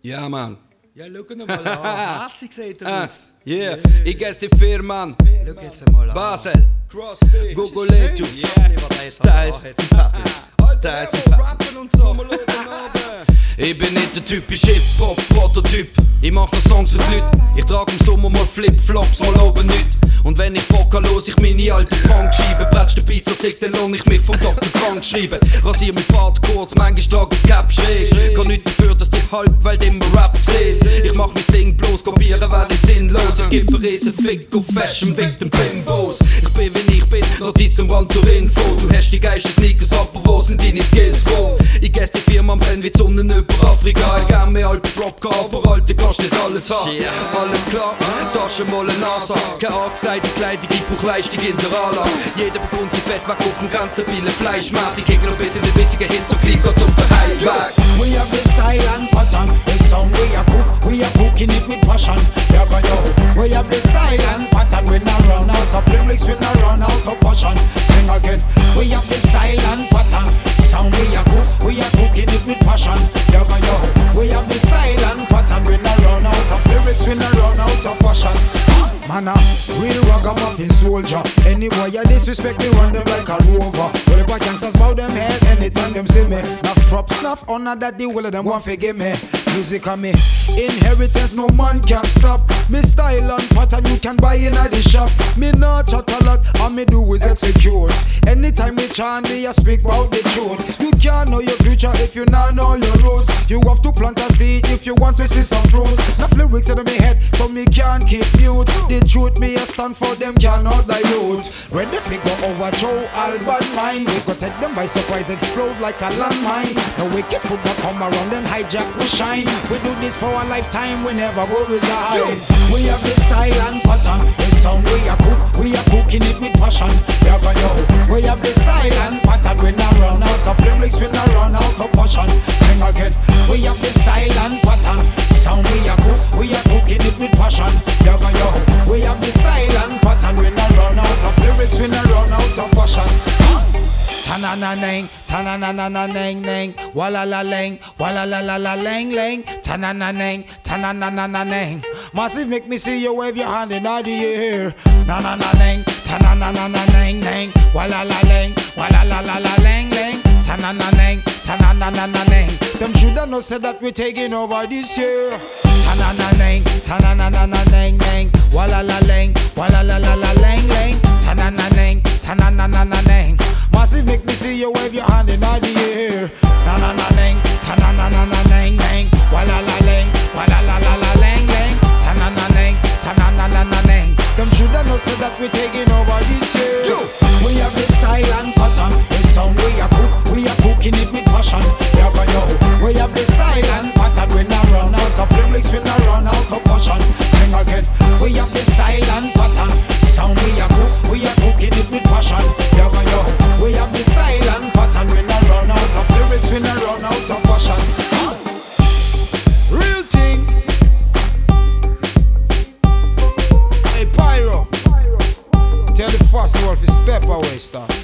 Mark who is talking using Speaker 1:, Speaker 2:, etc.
Speaker 1: Ja, Mann.
Speaker 2: Ja, schau ihn mal an. Herzig sieht er aus.
Speaker 1: Yeah. Ich gehe die vier, Mann.
Speaker 2: Schau jetzt mal an.
Speaker 1: Basel. Gogoletu.
Speaker 2: Yes.
Speaker 1: Styles. Styles.
Speaker 2: Rappen und so.
Speaker 1: Ich bin nicht der typische Hip-Hop-Prototyp. Ich mach noch Songs für die Leute. Ich trage im Sommer mal Flip-Flops, mal oben nicht. Und wenn ich Bock habe, los ich meine alte Punk schreibe. Bretsch den Pizza, sieg, dann lohn ich mich vom Dr. Frank schreiben. Rasier mein Bart kurz, manchmal trage ich Cap schräg. Kann nicht dafür, dass die Halbwelt immer Rap sieht. Ich mach mein Ding bloß, kopieren wäre sinnlos. Ich gebe einen riesen Fick auf Fashion wegen den Bimbos. Ich bin wie ich bin, Notiz am Rand zur Info. Du hast die geilsten Sneakers, aber wo sind deine Skills, wo? Ich gesse die Firma am Brennen wie die Sonne über Afrika. Ich geb mir alte Blocker, aber alte kannst nicht alles haben. Alles klar, Tasche mal eine NASA. Keine angesagte Kleidung, ich brauch Leistung in der Ala. Jeder bekommt sich fett weg auf dem grenzstabilen Fleischmarkt. Ich krieg noch ein bisschen den Bissigen hin, so klein geht zum Verheilweg.
Speaker 3: We have the style and pattern. The song we are cooking it with passion. Yaga yo. We have the style and pattern. We not run out of lyrics, we not run out of fashion. Sing again. We have the style and pattern. Sound we are cooking it with passion. Yaga yo. We have the style and pattern. We not run out of lyrics, we not run out of fashion. Man a real ragamuffin soldier. Any boy you disrespect me, run them like a rover. Well, if I gangsters bow them head anytime them see me. Enough props, enough honor that the whole of them won't forgive me. Music on me, inheritance no man can stop. Me style and pattern you can buy in at the shop. Me not chat a lot, all me do is execute. Anytime me chant me, I speak about the truth. You can't know your future if you not know your roots. You have to plant a seed if you want to see some fruits. Enough lyrics in my head, so me can't keep mute. The truth me a stand for them cannot dilute. Ready fi go overthrow all bad mind. We go take them by surprise, explode like a landmine. No wicked could not come around and hijack we shine. We do this for a lifetime, we never will resign. We have the style and pattern. The song we are cooking it with passion. Yaga yo. We have the style and pattern. We not run out of lyrics, we not run out of fashion. Sing again. We have the style and pattern. Sound we are cooking it with passion. Yaga yo. We have the style and pattern. We not run out of lyrics, we not run out of fashion. Tanananeng, tananananeng, walalaleng, walalaleng, tanananeng. Massive make me see you wave your hand in the air. Nanananeng, tananananeng, walalaleng, tanananeng. Them shoulda know said that we taking over this year. Tanananeng, walalaleng, tanananeng. Massive make me see you wave your hand in the air. Nanananeng, walalaleng, tanananeng. Them shoulda know said that we taking over this year. We have the style and pattern. The song we are cooking it with passion. Yaga yo. We have the style and pattern. We not run out of lyrics, we not run out of fashion. Sing again. We have the style and pattern. Sound we are cooking it with passion. Yaga yo. We have the style and pattern. We not run out of lyrics, we not run out of fashion. Real thing. Hey Pyro. Tell the fast wolf to step away, star.